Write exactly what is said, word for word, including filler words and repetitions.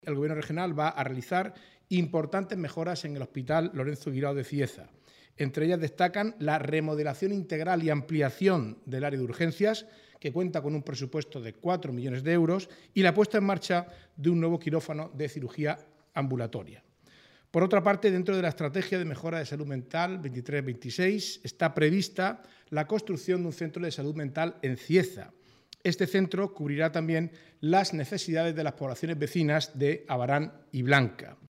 El Gobierno regional va a realizar importantes mejoras en el Hospital Lorenzo Guirao de Cieza. Entre ellas destacan la remodelación integral y ampliación del área de urgencias, que cuenta con un presupuesto de cuatro millones de euros, y la puesta en marcha de un nuevo quirófano de cirugía ambulatoria. Por otra parte, dentro de la estrategia de mejora de salud mental veintitrés veintiséis está prevista la construcción de un centro de salud mental en Cieza. Este centro cubrirá también las necesidades de las poblaciones vecinas de Abarán y Blanca.